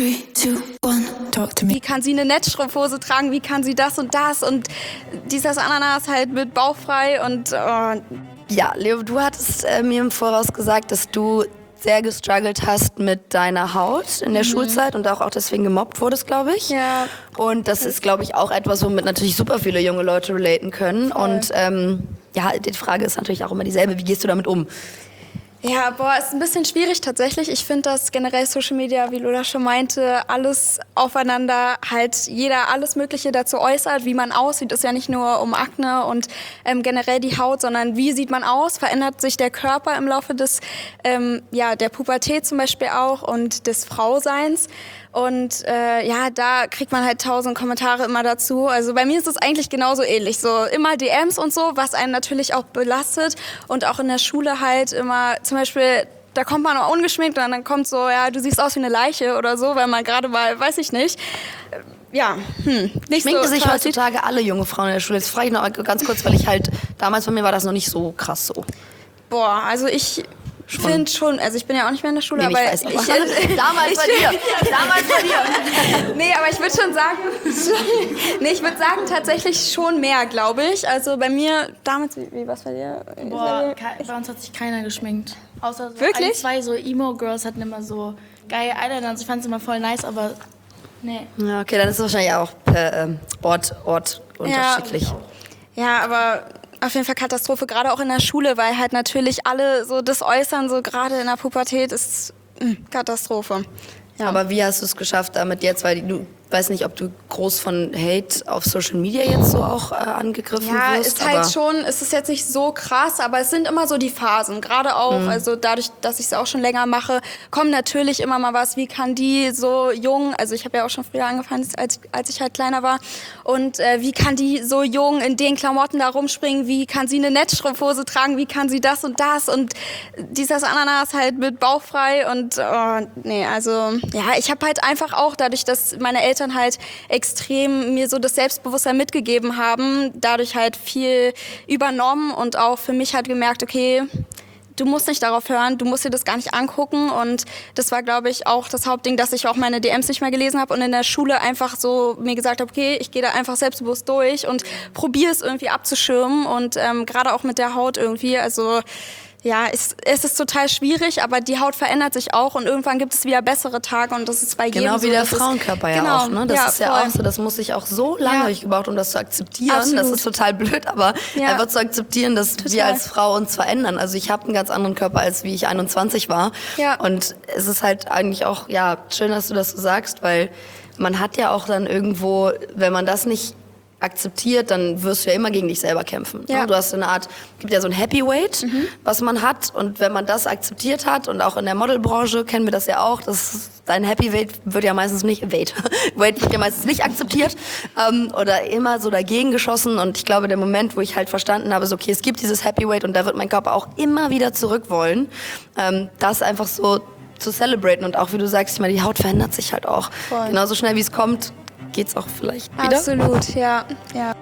3, 2, 1, talk to me. Wie kann sie eine Netzstrumpfhose tragen? Wie kann sie das und das? Und dieses Ananas halt mit bauchfrei und... Ja, Leo, du hattest mir im Voraus gesagt, dass du sehr gestruggelt hast mit deiner Haut in der Schulzeit und auch deswegen gemobbt wurdest, glaube ich. Ja. Und das ist, glaube ich, auch etwas, womit natürlich super viele junge Leute relaten können. Voll. Und ja, die Frage ist natürlich auch immer dieselbe. Wie gehst du damit um? Ja, ist ein bisschen schwierig tatsächlich. Ich finde, dass generell Social Media, wie Lola schon meinte, alles aufeinander, halt jeder alles Mögliche dazu äußert, wie man aussieht. Ist ja nicht nur um Akne und generell die Haut, sondern wie sieht man aus? Verändert sich der Körper im Laufe des, der Pubertät zum Beispiel auch und des Frauseins? Und da kriegt man halt 1000 Kommentare immer dazu. Also bei mir ist es eigentlich genauso ähnlich. So immer DMs und so, was einen natürlich auch belastet. Und auch in der Schule halt immer, zum Beispiel, da kommt man auch ungeschminkt und dann kommt so, ja, du siehst aus wie eine Leiche oder so, weil man gerade mal, weiß ich nicht. Nicht Schminken so sich toll. heutzutage alle junge Frauen in der Schule? Jetzt frage ich noch ganz kurz, weil ich halt, damals bei mir war das noch nicht so krass so. Also ich finde schon, also ich bin ja auch nicht mehr in der Schule, Nee, aber ich weiß, damals bei dir. Nee, aber ich würde schon sagen, ich würde sagen tatsächlich schon mehr, glaube ich. Also bei mir, damals, wie was bei dir? Boah, bei uns hat sich keiner geschminkt. Außer so Wirklich? ein, zwei so Emo-Girls hatten immer so geile Eyeliner. Also ich fand es immer voll nice, aber nee. Ja, okay, dann ist es wahrscheinlich auch per Ort unterschiedlich. Ja, aber auf jeden Fall Katastrophe, gerade auch in der Schule, weil halt natürlich alle so das äußern, so gerade in der Pubertät ist Katastrophe. Ja. Aber wie hast du es geschafft damit jetzt? Weil du weiß nicht, ob du groß von Hate auf Social Media jetzt so auch angegriffen Ja, wirst. ist halt schon, es ist jetzt nicht so krass, aber es sind immer so die Phasen. Gerade auch, also dadurch, dass ich es auch schon länger mache, kommt natürlich immer mal was, wie kann die so jung, also ich habe ja auch schon früher angefangen, als ich halt kleiner war, und wie kann die so jung in den Klamotten da rumspringen, wie kann sie eine Netzstrumpfhose tragen, wie kann sie das und dieses Ananas halt mit bauchfrei und also ja, ich habe halt einfach auch dadurch, dass meine Eltern halt extrem mir so das Selbstbewusstsein mitgegeben haben, dadurch halt viel übernommen und auch für mich halt gemerkt, okay, du musst nicht darauf hören, du musst dir das gar nicht angucken, und das war, glaube ich, auch das Hauptding, dass ich auch meine DMs nicht mehr gelesen habe und in der Schule einfach so mir gesagt habe, okay, ich gehe da einfach selbstbewusst durch und probiere es irgendwie abzuschirmen, und gerade auch mit der Haut irgendwie, also ja, es ist total schwierig, aber die Haut verändert sich auch und irgendwann gibt es wieder bessere Tage, und das ist bei jedem so. Genau wie der Frauenkörper ja auch, ne? Das ist ja voll. auch so, das muss ich auch so lange gebraucht, um das zu akzeptieren. Absolut. Das ist total blöd, aber einfach zu akzeptieren, dass wir als Frau uns verändern. Also ich habe einen ganz anderen Körper, als wie ich 21 war. Ja. Und es ist halt eigentlich auch, ja, schön, dass du das so sagst, weil man hat ja auch dann irgendwo, wenn man das nicht akzeptiert, dann wirst du ja immer gegen dich selber kämpfen. Ja. Du hast eine Art, gibt ja so ein Happy Weight, was man hat, und wenn man das akzeptiert hat, und auch in der Modelbranche kennen wir das ja auch, dein Happy Weight wird ja meistens nicht, Weight wird ja meistens nicht akzeptiert oder immer so dagegen geschossen, und ich glaube, der Moment, wo ich halt verstanden habe, so, okay, es gibt dieses Happy Weight und da wird mein Körper auch immer wieder zurück wollen, das einfach so zu celebraten, und auch wie du sagst, ich meine, die Haut verändert sich halt auch. Voll. Genauso schnell wie es kommt, geht's auch vielleicht wieder. Absolut, ja.